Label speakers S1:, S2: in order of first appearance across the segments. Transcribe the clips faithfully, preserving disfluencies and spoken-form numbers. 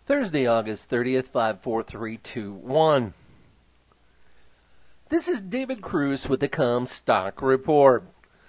S1: Thursday, August thirtieth, five four three two one. This is David Cruz with the Comstock Report.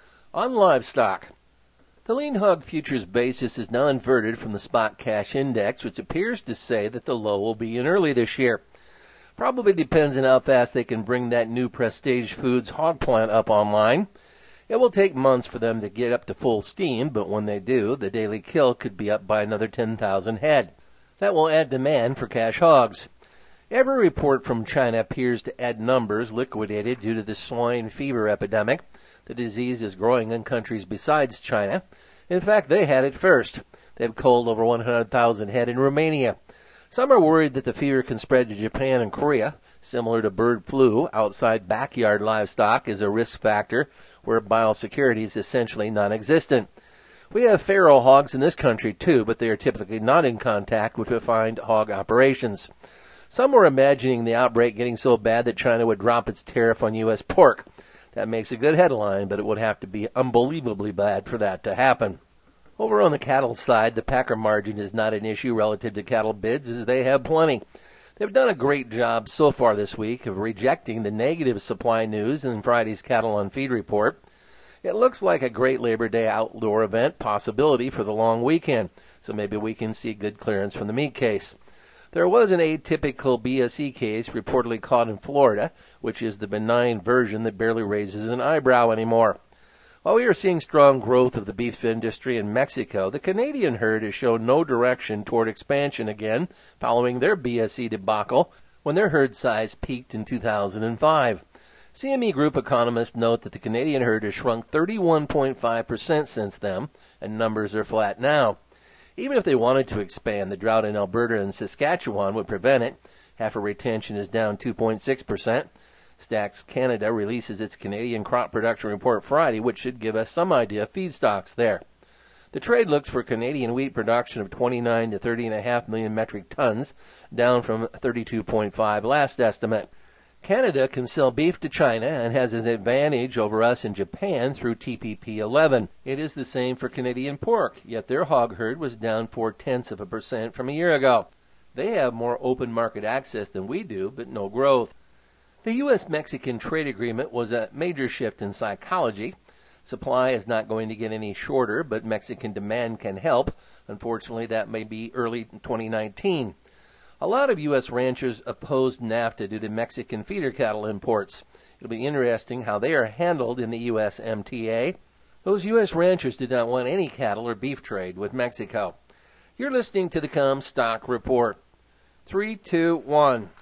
S1: On livestock, the lean hog futures basis is now inverted from the spot cash index, which appears to say that the low will be in early this year. Probably depends on how fast they can bring that new Prestige Foods hog plant up online. It will take months for them to get up to full steam, but when they do, the daily kill could be up by another ten thousand head. That will add demand for cash hogs. Every report from China appears to add numbers liquidated due to the swine fever epidemic. The disease is growing in countries besides China. In fact, they had it first. They've culled over one hundred thousand head in Romania. Some are worried that the fever can spread to Japan and Korea. Similar to bird flu, outside backyard livestock is a risk factor where biosecurity is essentially non-existent. We have feral hogs in this country, too, but they are typically not in contact with refined hog operations. Some were imagining the outbreak getting so bad that China would drop its tariff on U S pork. That makes a good headline, but it would have to be unbelievably bad for that to happen. Over on the cattle side, the packer margin is not an issue relative to cattle bids, as they have plenty. They've done a great job so far this week of rejecting the negative supply news in Friday's Cattle on Feed report. It looks like a great Labor Day outdoor event possibility for the long weekend, so maybe we can see good clearance from the meat case. There was an atypical B S E case reportedly caught in Florida, which is the benign version that barely raises an eyebrow anymore. While we are seeing strong growth of the beef industry in Mexico, the Canadian herd has shown no direction toward expansion again following their B S E debacle when their herd size peaked in two thousand five. C M E Group economists note that the Canadian herd has shrunk thirty-one point five percent since then, and numbers are flat now. Even if they wanted to expand, the drought in Alberta and Saskatchewan would prevent it. Heifer retention is down two point six percent. Stacks Canada releases its Canadian crop production report Friday, which should give us some idea of feedstocks there. The trade looks for Canadian wheat production of twenty-nine to thirty point five million metric tons, down from thirty-two point five last estimate. Canada can sell beef to China and has an advantage over us in Japan through T P P eleven. It is the same for Canadian pork, yet their hog herd was down four-tenths of a percent from a year ago. They have more open market access than we do, but no growth. The U S Mexican trade agreement was a major shift in psychology. Supply is not going to get any shorter, but Mexican demand can help. Unfortunately, that may be early twenty nineteen. A lot of U S ranchers opposed NAFTA due to Mexican feeder cattle imports. It'll be interesting how they are handled in the U S M T A. Those U S ranchers did not want any cattle or beef trade with Mexico. You're listening to the Comstock Report. Three, two, one.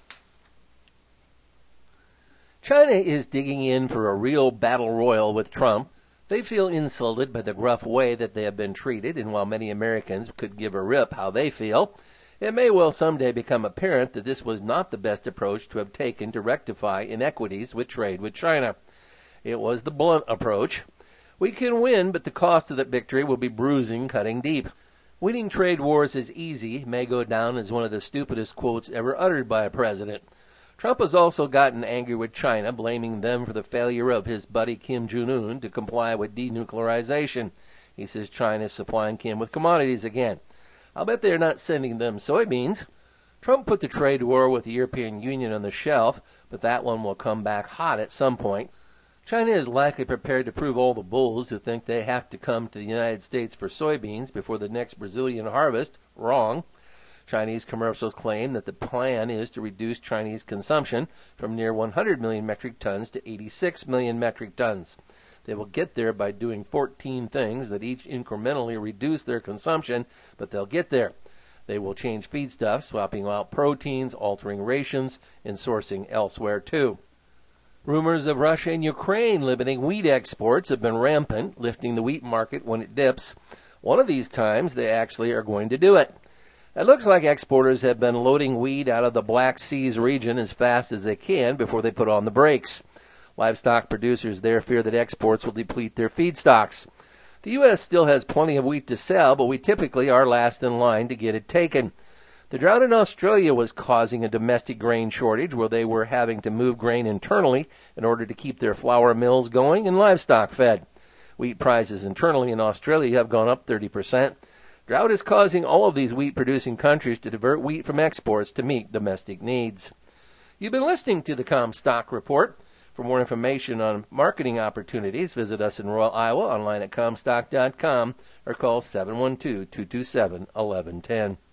S1: China is digging in for a real battle royal with Trump. They feel insulted by the gruff way that they have been treated, and while many Americans could give a rip how they feel, it may well someday become apparent that this was not the best approach to have taken to rectify inequities with trade with China. It was the blunt approach. We can win, but the cost of that victory will be bruising, cutting deep. Winning trade wars is easy may go down as one of the stupidest quotes ever uttered by a president. Trump has also gotten angry with China, blaming them for the failure of his buddy Kim Jong-un to comply with denuclearization. He says China is supplying Kim with commodities again. I'll bet they're not sending them soybeans. Trump put the trade war with the European Union on the shelf, but that one will come back hot at some point. China is likely prepared to prove all the bulls who think they have to come to the United States for soybeans before the next Brazilian harvest wrong. Chinese commercials claim that the plan is to reduce Chinese consumption from near one hundred million metric tons to eighty-six million metric tons. They will get there by doing fourteen things that each incrementally reduce their consumption, but they'll get there. They will change feedstuffs, swapping out proteins, altering rations, and sourcing elsewhere too. Rumors of Russia and Ukraine limiting wheat exports have been rampant, lifting the wheat market when it dips. One of these times, they actually are going to do it. It looks like exporters have been loading wheat out of the Black Seas region as fast as they can before they put on the brakes. Livestock producers there fear that exports will deplete their feedstocks. The U S still has plenty of wheat to sell, but we typically are last in line to get it taken. The drought in Australia was causing a domestic grain shortage where they were having to move grain internally in order to keep their flour mills going and livestock fed. Wheat prices internally in Australia have gone up thirty percent. Drought is causing all of these wheat-producing countries to divert wheat from exports to meet domestic needs. You've been listening to the Comstock Report. For more information on marketing opportunities, visit us in Royal, Iowa, online at comstock dot com, or call seven one two, two two seven, one one one zero.